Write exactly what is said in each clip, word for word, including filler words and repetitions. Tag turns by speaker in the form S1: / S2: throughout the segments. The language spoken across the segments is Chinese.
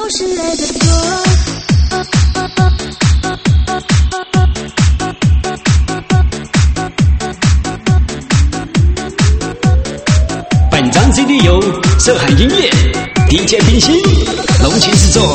S1: 是爱的多。
S2: 本张 C D 由涉海音乐 D J 冰心隆情制作。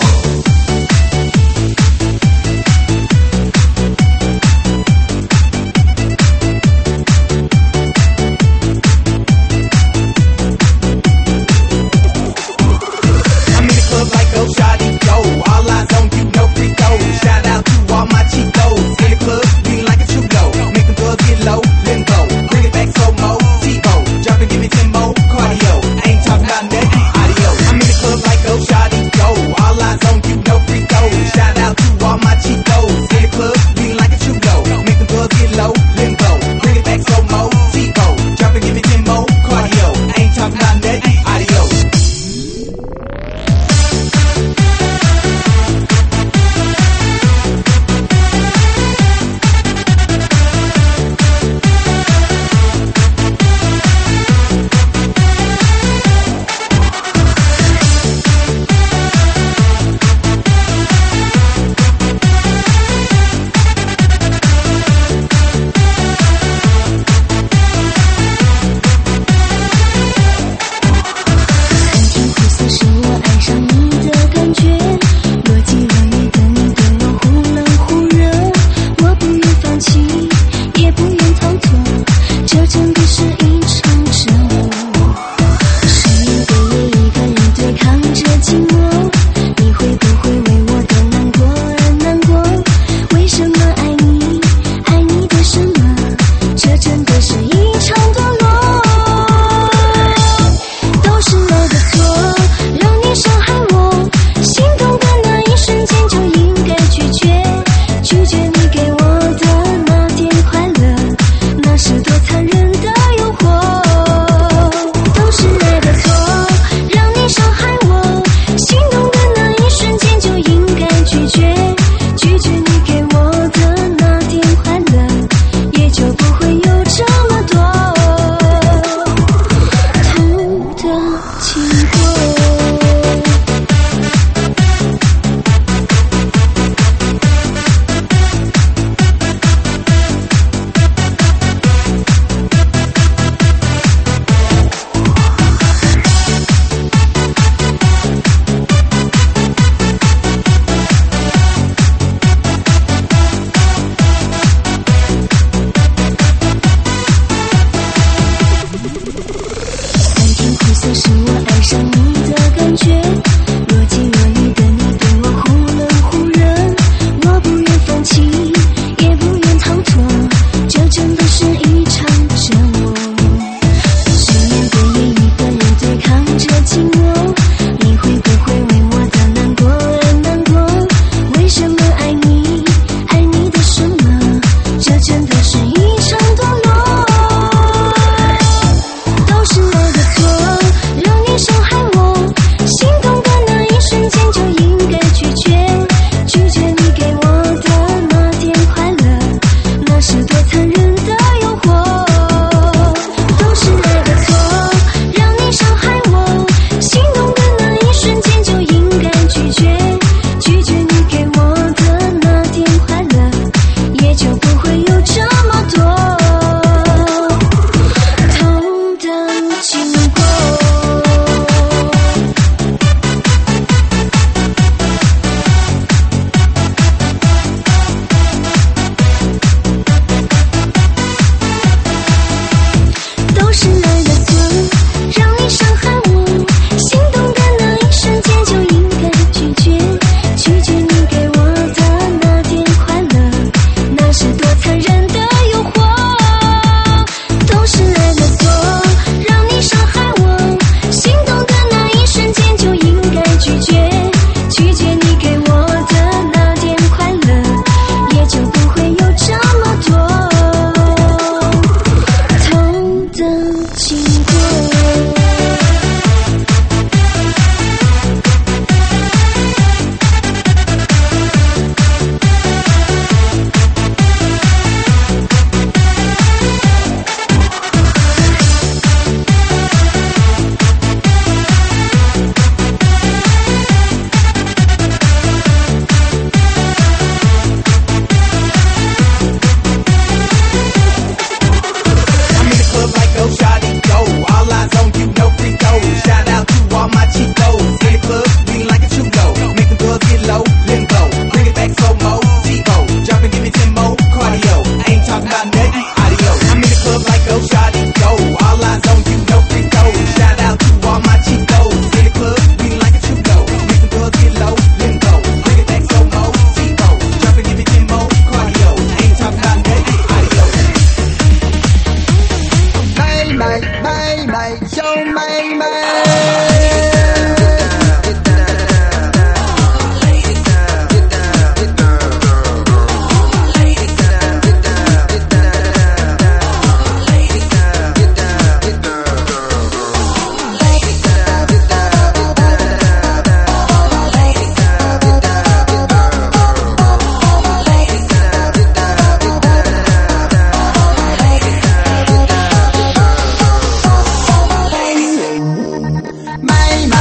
S3: Cardio. I ain't talking about that audio. I'm in the club like go, shawty, go. All eyes on you, no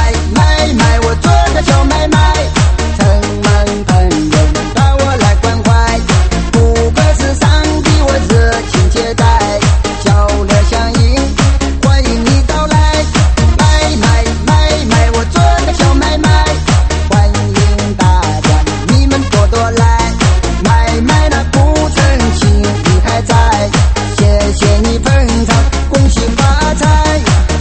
S3: 买买买，我做个小买卖，城门朋友们把我来关怀，不管是上帝我热情接待，小乐相迎，欢迎你到来。买买买买，我做个小买卖，欢迎大家你们多多来，买卖那不成情你还在，谢谢你捧场，恭喜发财。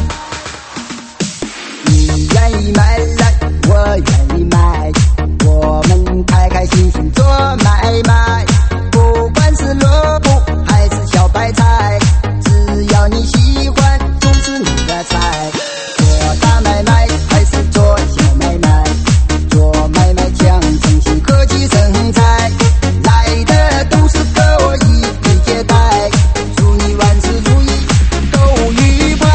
S3: 你愿意买来，我愿意买，我们开开心心做买卖，不管是萝卜还是小白菜，只要你喜欢就是你的菜。做大买卖还是做小买卖，做买卖讲诚信客气生财，来的都是和我一一接待，祝你万事如意购物愉快。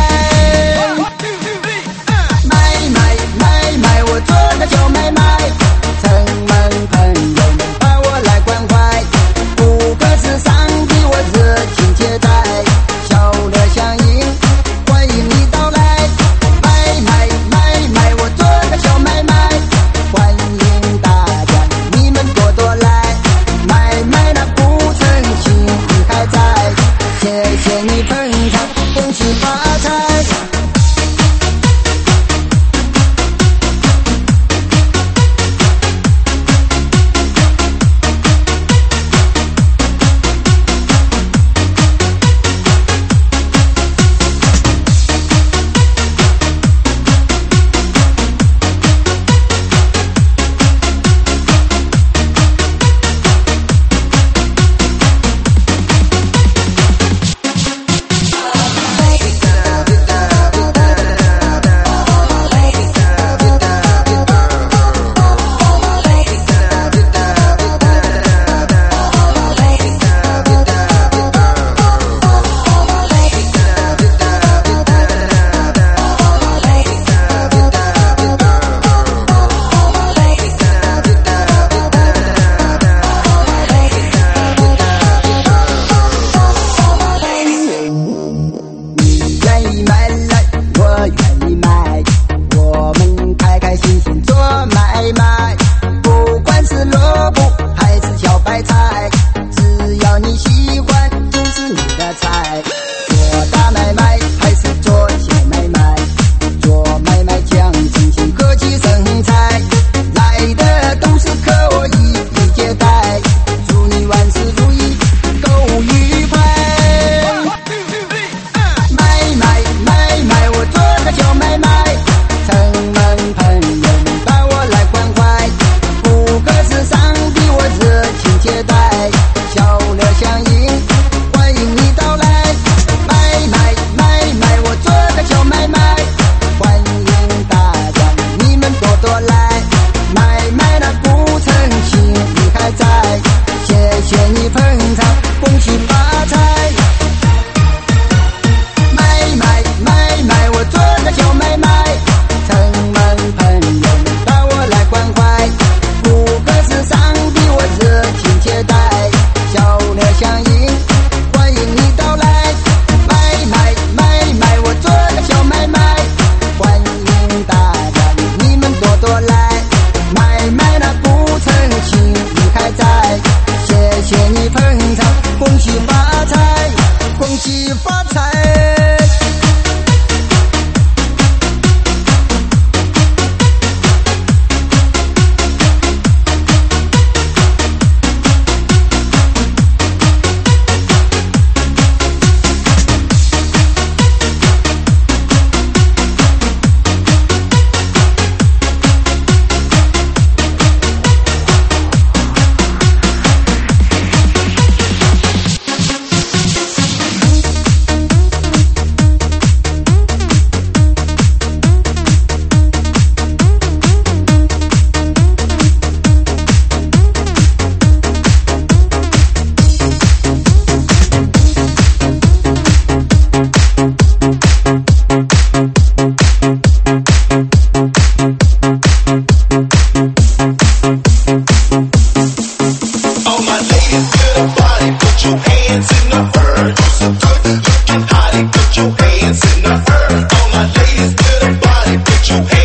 S3: 买买买买，我做个小买卖，城门朋友们把我来关怀，不管是上帝我热情接待，小乐相迎，欢迎你到来。买买买买，我做个小买卖，欢迎大家你们多多来，买卖那不成情你还在，谢谢你捧场，恭喜发财。
S4: Hands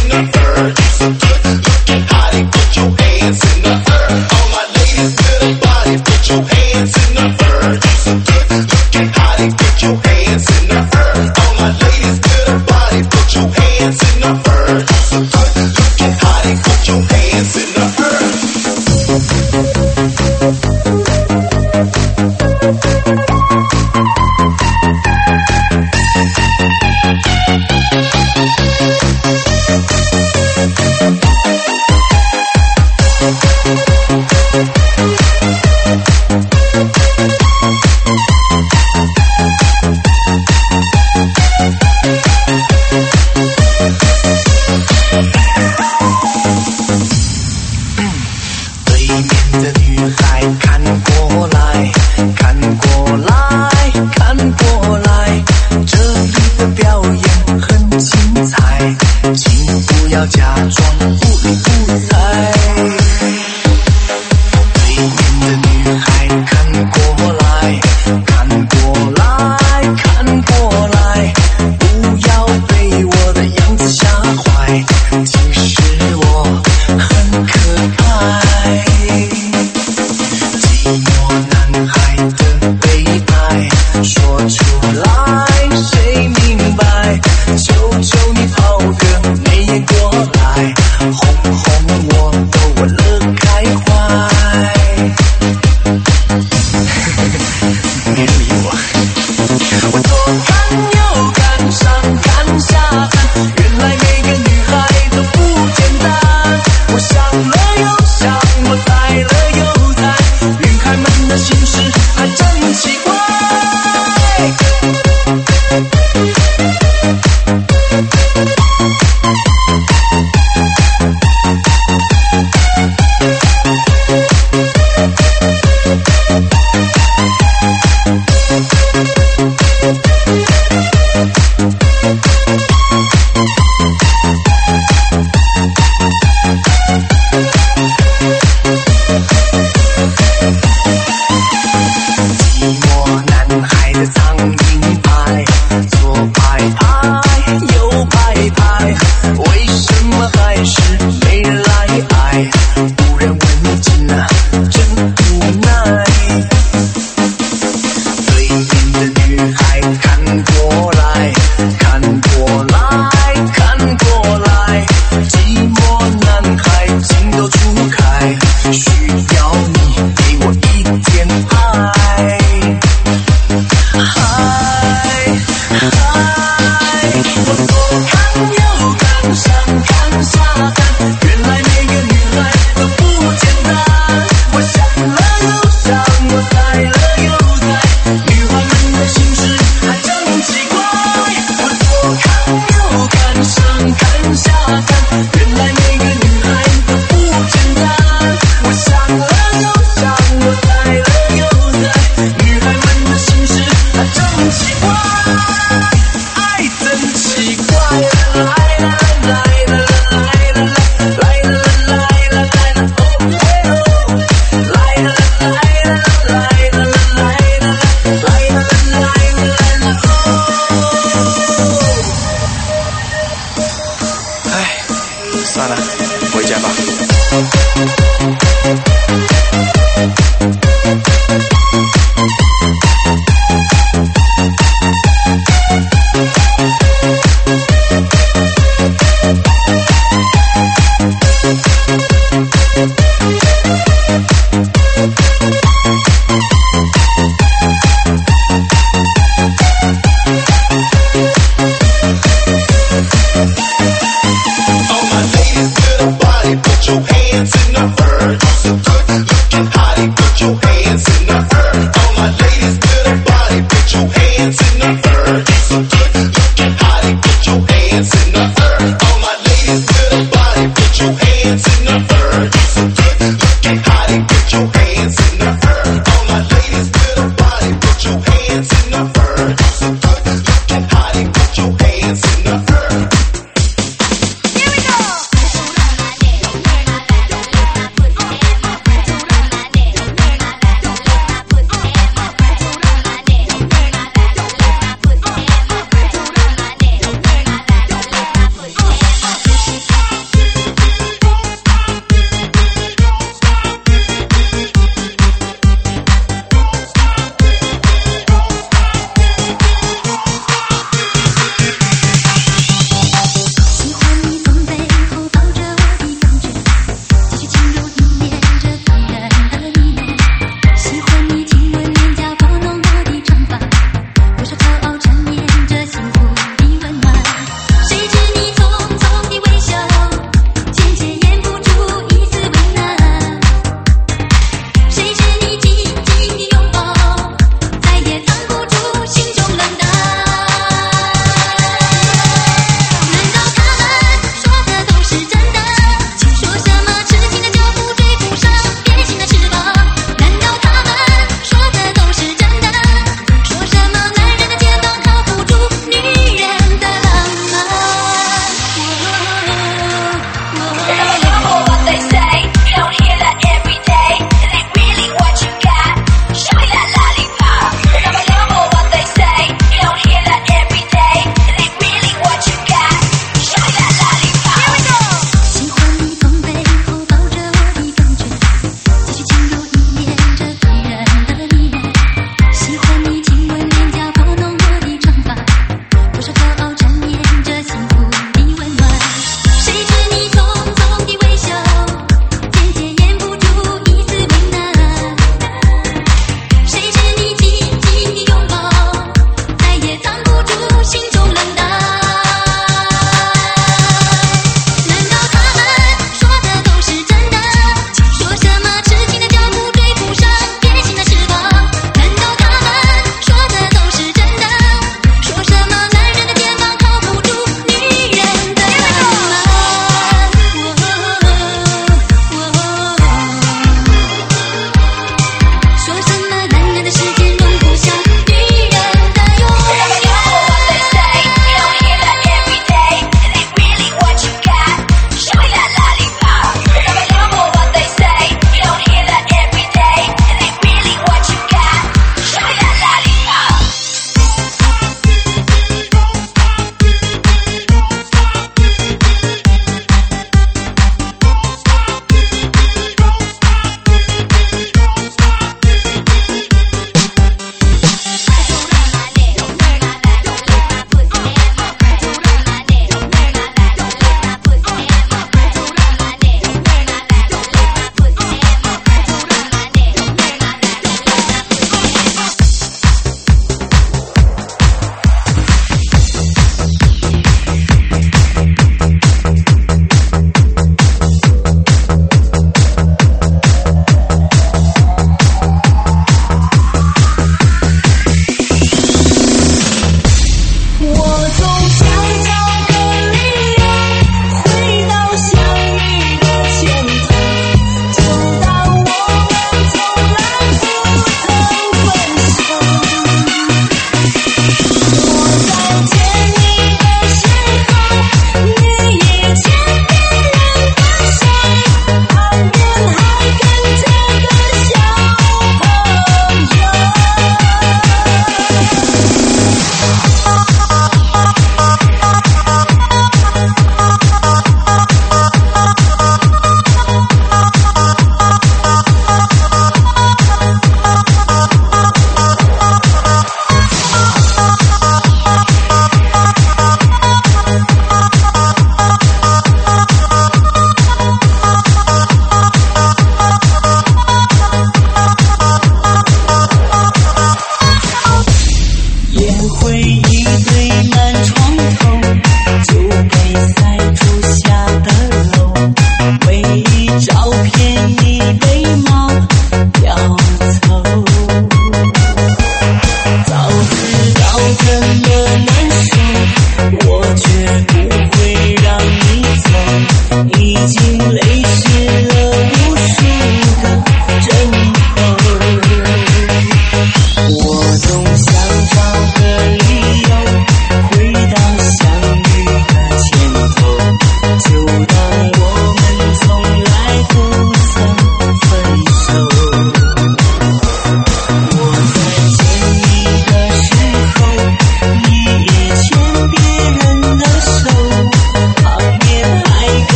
S4: Put your hands in the air. So good looking hottie, put your hands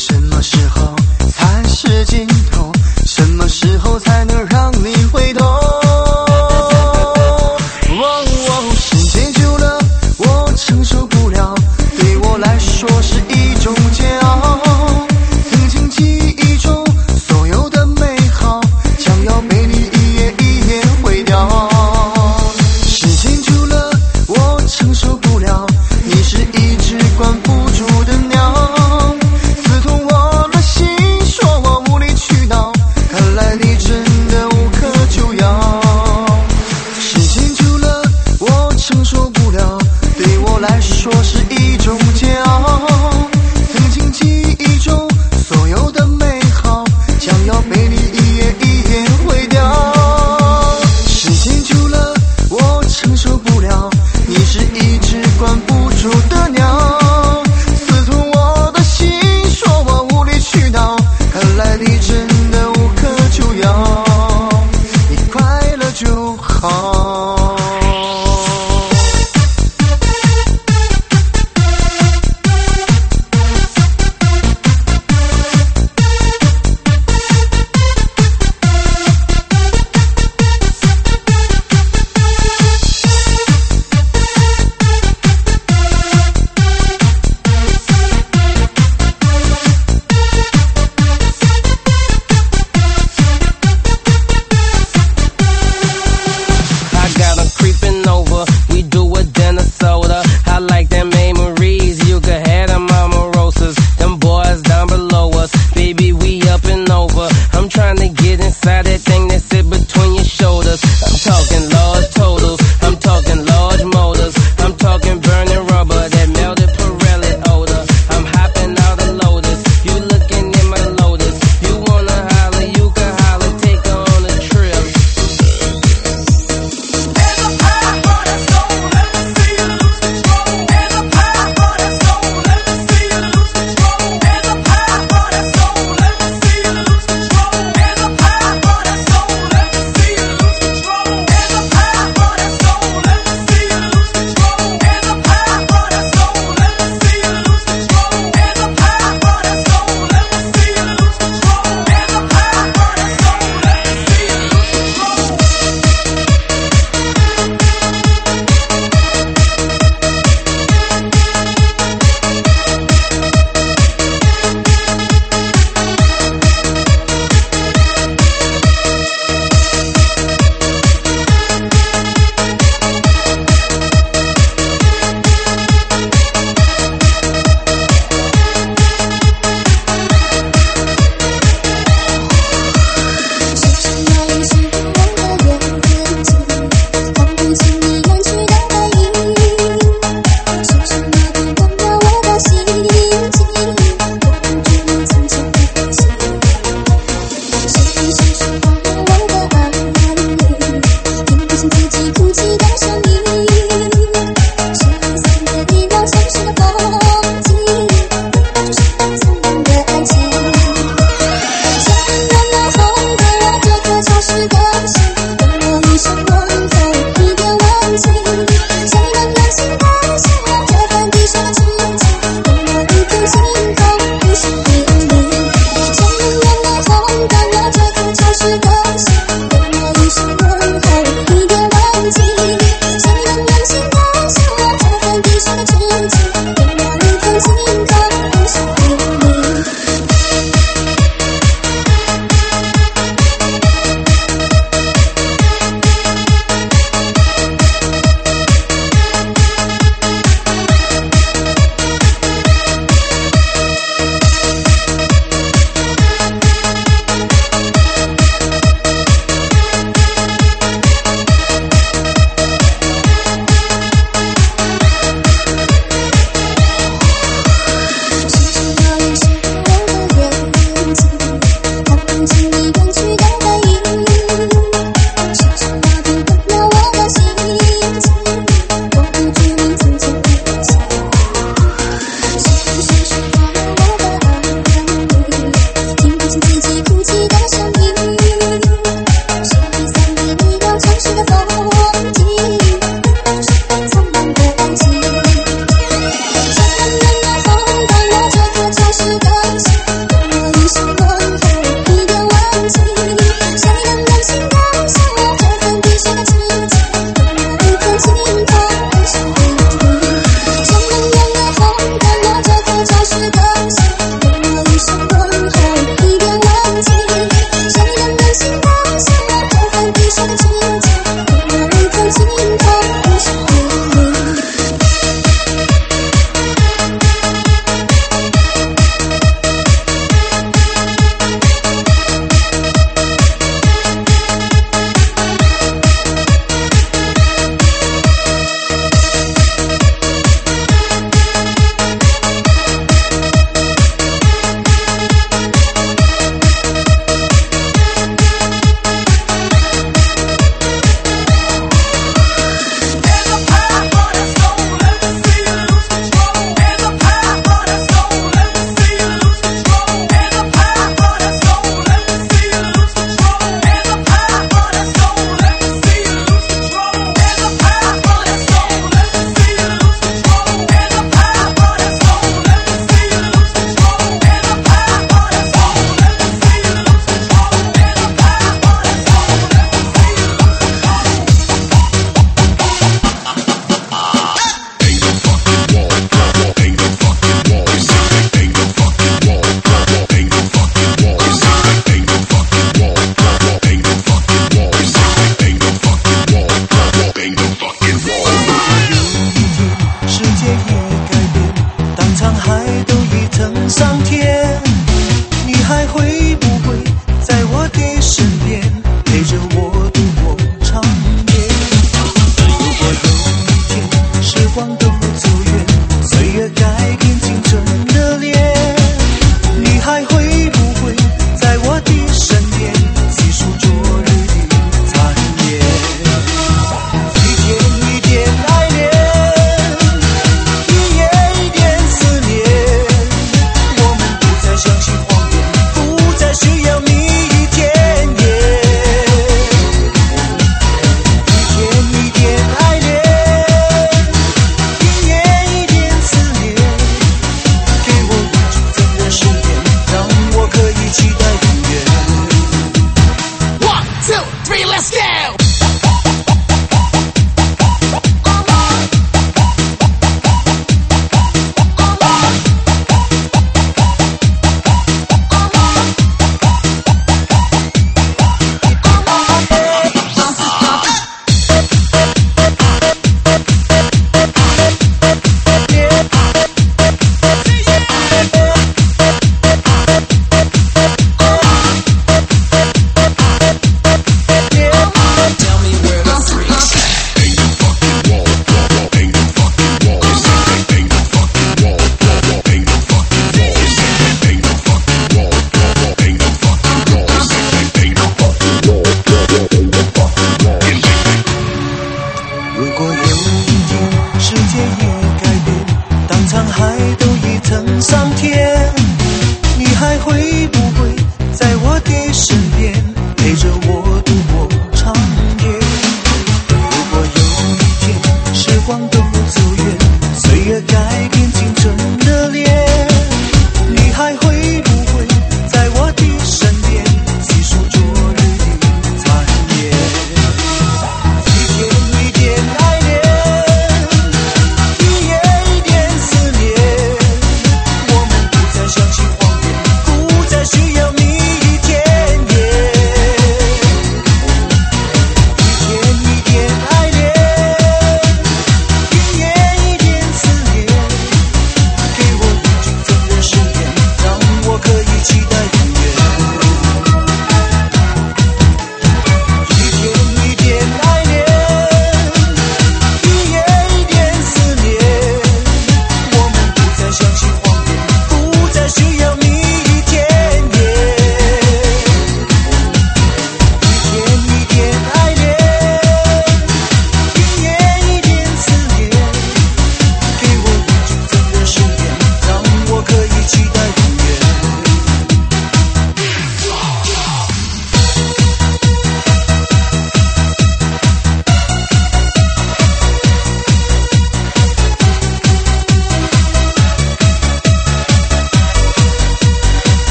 S4: 什么时候才是尽头？什么时候才能让你回头？哦哦，时间久了，我承受不了，对我来说是一种煎熬。曾经记忆中所有的美好，将要被你一页一页毁掉。时间久了，我承受不了，你是一只关不住的鸟，刺痛我的心。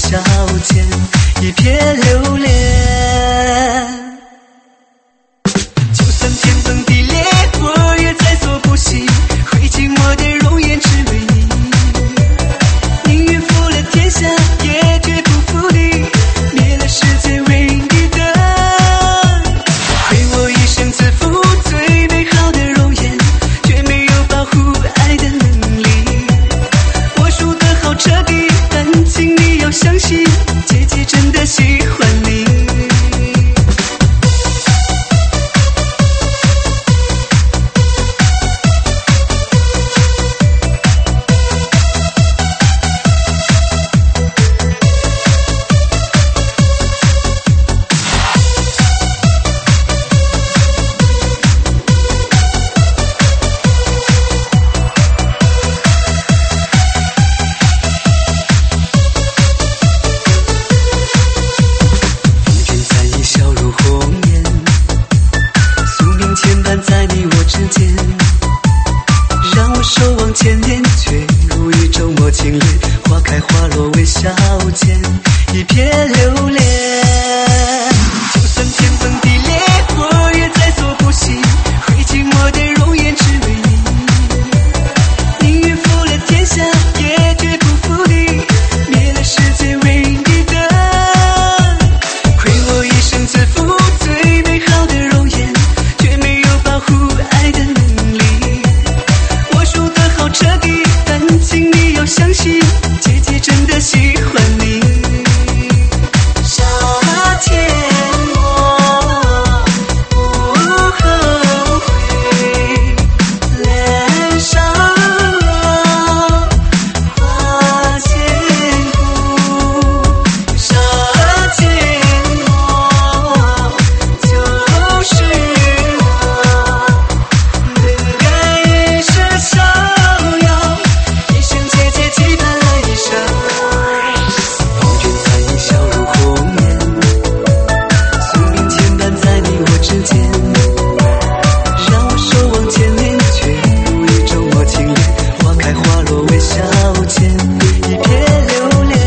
S5: 消遣，一片留恋。就算天崩地裂，我也在所不惜，挥尽我的容颜只为你。宁愿负了天下，也绝不负你，灭了世界为你的。亏我一生自负最美好的容颜，却没有保护爱的能力。我输得好彻底，但请你要相信，姐姐真的喜欢你。千年却无意中我情恋，花开花落为消遣，一片留恋。就算天崩地裂，我也在所不惜，挥尽我的容颜只为你。宁愿负了天下，也绝不负你，灭了世界为你的。亏我一生自负最美好的容颜，却没有保护爱的能力。彻底，但请你要相信，姐姐真的喜欢你。夏天我不后悔，脸上花千骨。夏天我就是我，本该也是逍遥。期盼了一生，风卷残影笑如红颜，宿命牵绊在你我之间，让我守望千年，却无意中我情恋，花开花落为消遣，一片留恋。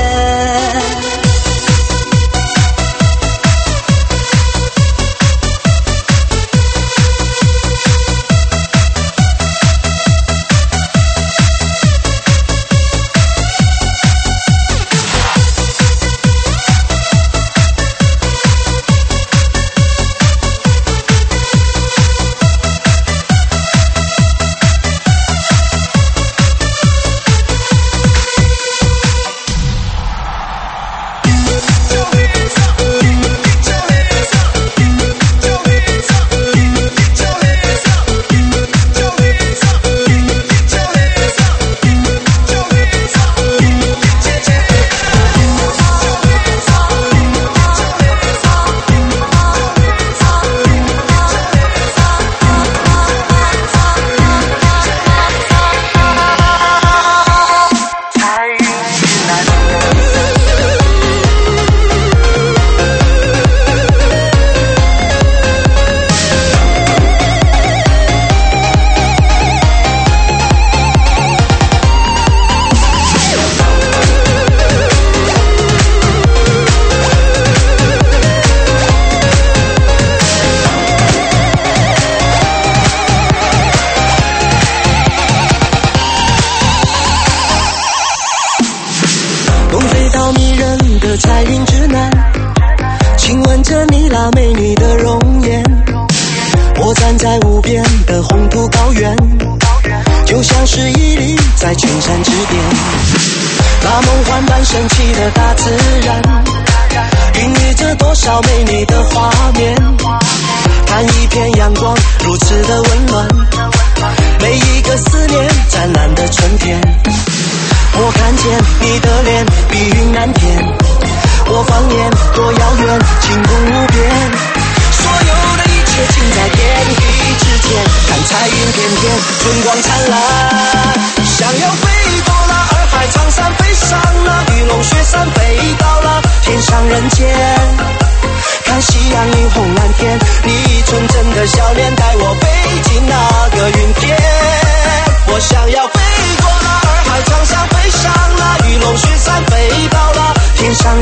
S5: 彩云之南，亲吻着你那美丽的容颜。我站在无边的红土高原，就像是屹立在群山之巅。那梦幻般神奇的大自然，孕育着多少美丽的画面。看一片阳光如此的温暖，每一个思念湛蓝的春天。我看见你的脸碧云蓝天，我放眼多遥远，晴空无边。所有的一切尽在天地之间，看彩云片片，春光灿烂。想要飞过了洱海苍山，飞上了玉龙雪山，飞到了天上人间。看夕阳映红蓝天，你纯真的笑脸带我飞进那个云天。我想要飞过了洱海苍山，飞上了玉龙雪山，飞到了天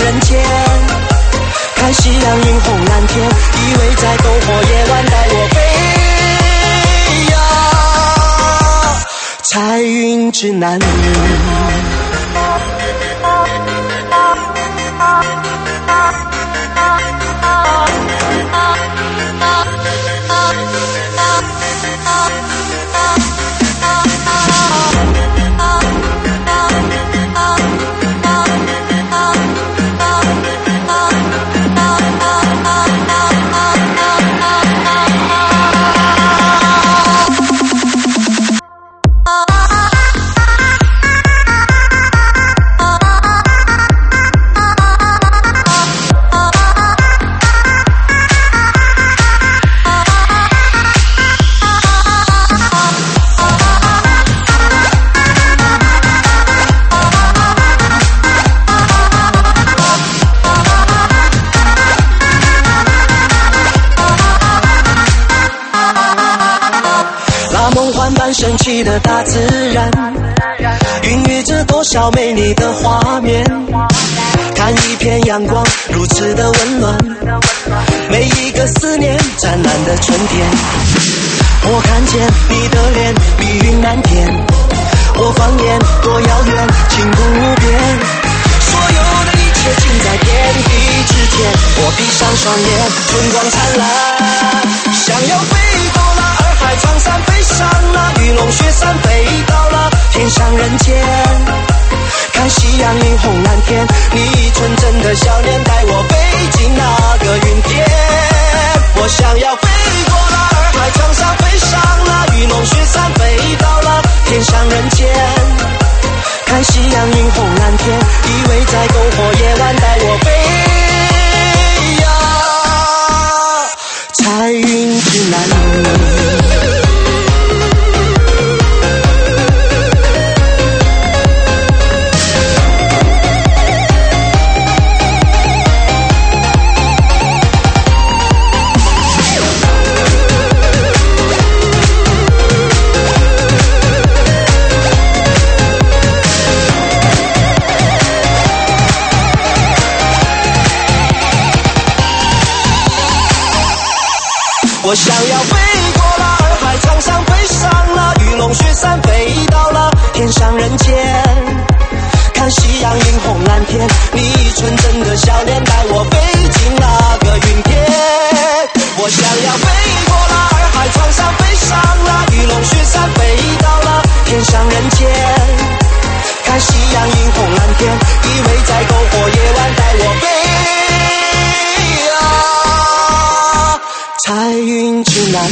S5: 人间，看夕阳映红蓝天，依偎在篝火夜晚带我飞呀，彩云之南。神奇的大自然，孕育着多少美丽的画面。看一片阳光如此的温暖，每一个思念灿烂的春天。我看见你的脸，碧云蓝天。我放眼多遥远，晴空无边。所有的一切尽在天地之间。我闭上双眼，春光灿烂，想要飞走了洱海苍山，飞上了玉龙雪山，飞到了天上人间。看夕阳映红蓝天，你纯真的笑脸带我飞进那个云天。我想要飞过了洱海苍山，飞上了玉龙雪山，飞到了天上人间。看夕阳映红蓝天，依偎在篝火夜晚带我飞呀，彩云之南。我想要飞过了洱海苍山，飞上了玉龙雪山，飞到了天上人间。看夕阳映红蓝天，你纯真的笑脸带我飞进那个云天。我想要飞过了洱海苍山，飞上了玉龙雪山，飞到了天上人间。看夕阳映红蓝天，依偎在篝火夜晚带我飞呀，彩云之南。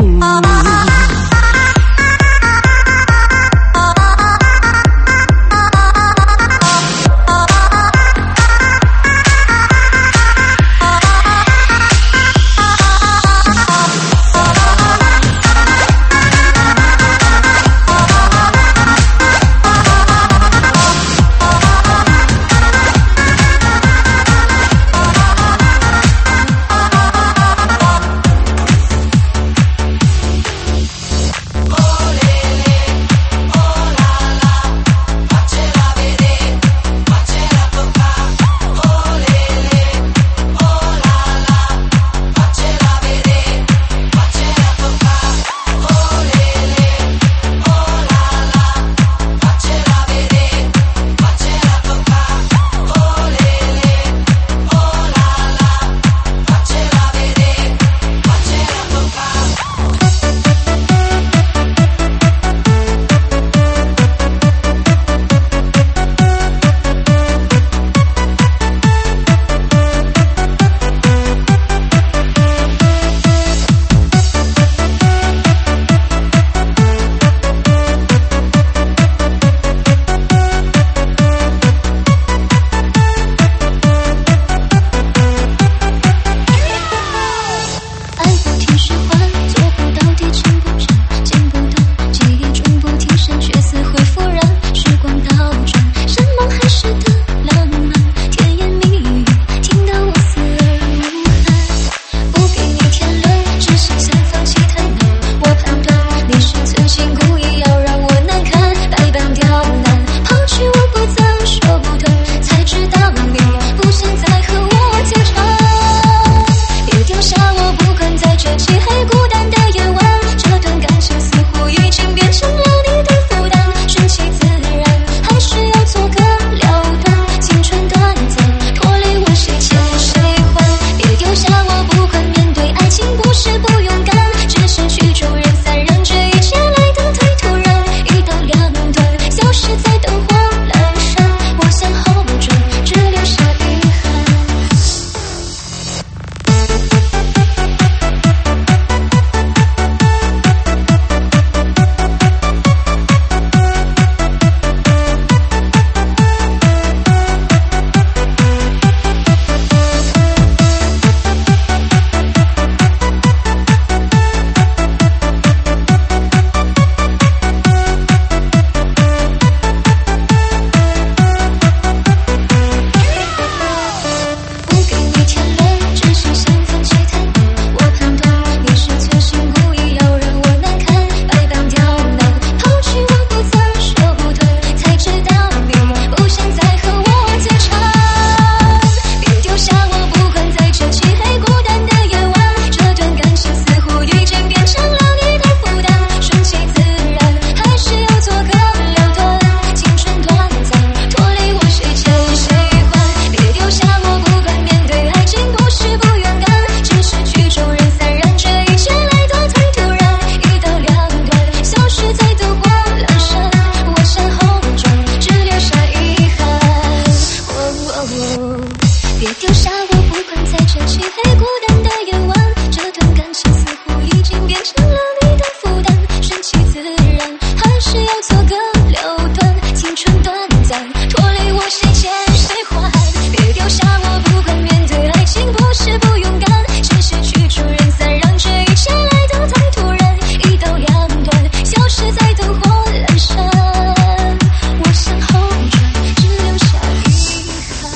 S1: 别丢下我，不管在这漆黑孤单的夜晚，这段感情似乎已经变成了你的负担，顺其自然，还是要做个了断，青春短暂，拖累我谁欠谁还？别丢下我，不管面对爱情不是不勇敢，只是曲终人散，让这一切来得太突然，一刀两断，消失在灯火阑珊，我向后转，只留下遗憾。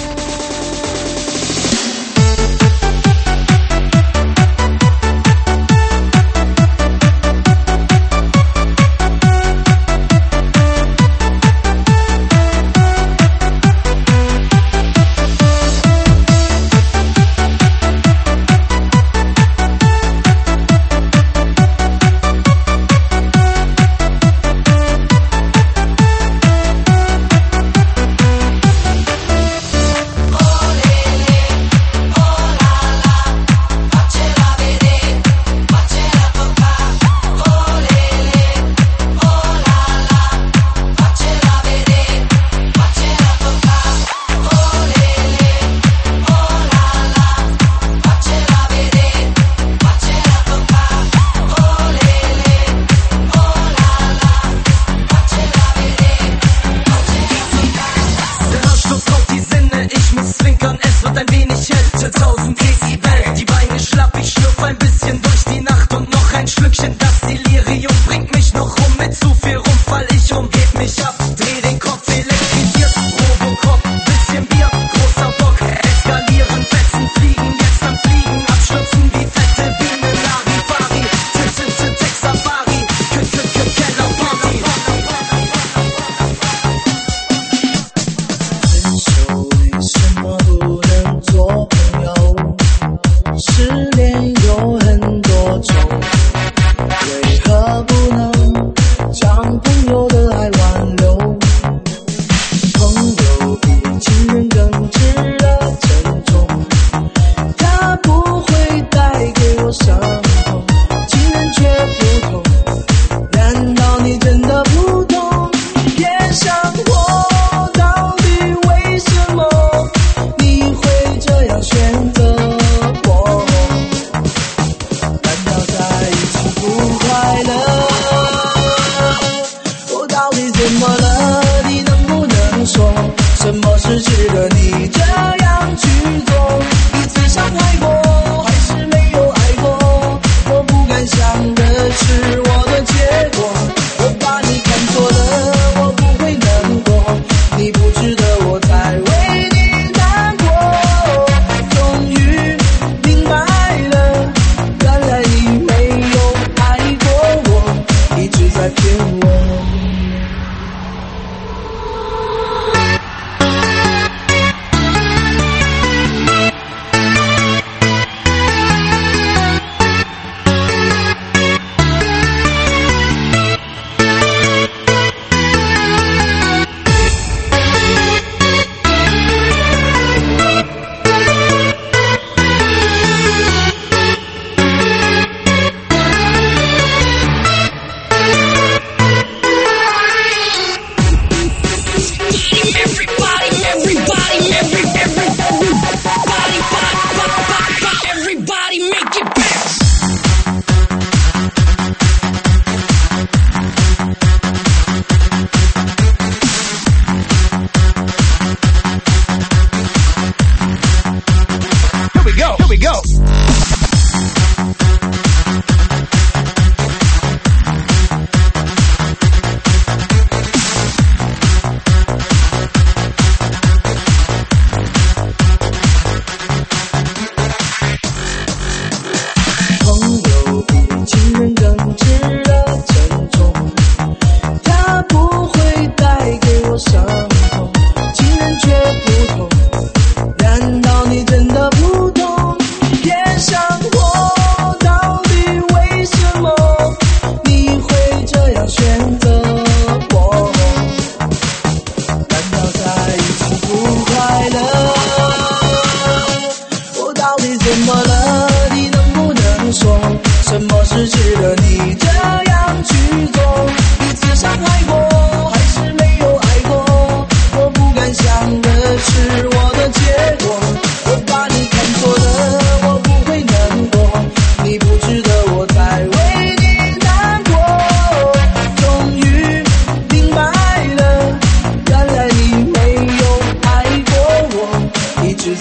S5: 什么是值得你这样去做？彼此伤害过，还是没有爱过？我不敢想的是我的结果。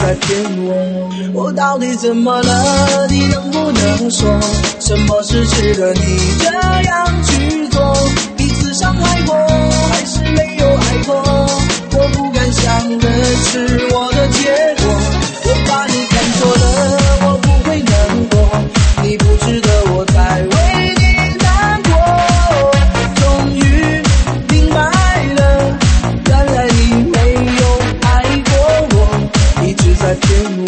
S6: 在骗我。我到底怎么了？你能不能说，什么事值得你这样去做？彼此伤害过，还是没有爱过？我不敢想的是我的结果。我把你看错了，我不会难过，你不值得我才为你难过。终于明白了，原来你没有爱过我，一直在骗我。